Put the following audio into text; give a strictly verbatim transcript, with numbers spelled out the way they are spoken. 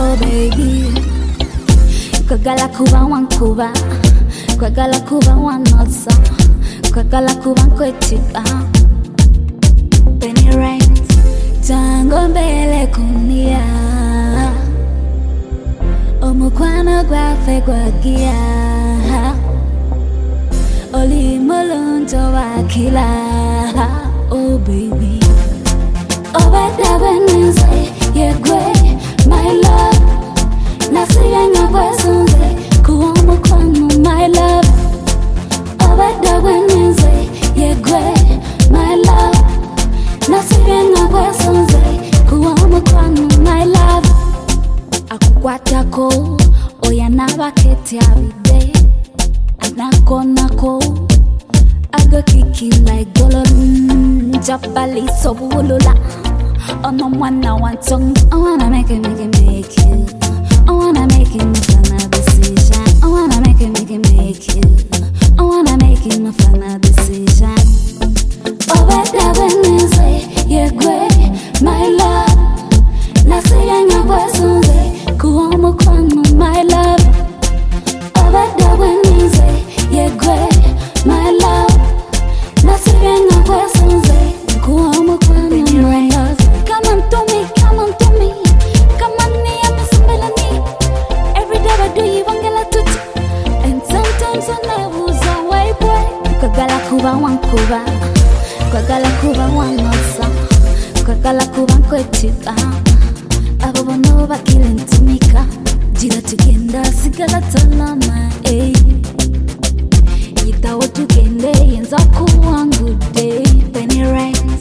Oh baby, kwagala kuba wankuba, kwagala kuba wanosa, kwagala kuba nkwetiba. Penny rains, tango mbele kunia, omukwano gwafe gwagia, oli mulunto wakila. Oh baby, oh bada wenenze yegwe my love, nasiyenga kwesunze kuwa mukwano my love. Oh bada wenenze yegwe my love, nasiyenga kwesunze kuwa mukwano my love. Akukwatako oya nabakete abide, anako nako I go kiki like golden Jabali so bulula. Oh no one I want song. I wanna make it, make it, make it. I wanna make it my final decision. I wanna make it, make it, make it. I wanna make it my final decision. Oh better when you say yeah great my love. Na say yanga kwesunze kuomo kwano my love. Oh better when you say yeah great my love. Nasiyenga kwesunze kuomo kwano my love. Come on to me, come on to me. Come on ni amesembela ni. Every day I do you wangela tuti. And sometimes I never so way boy. Kwagala kuba wankuba, kwagala kuba wanosa, kwagala kuba nkwetiba. Abo bono bakile ntumika, jira tugenda sigala talama eh. Yitawo tugende yenza kuwangude. Penny rain,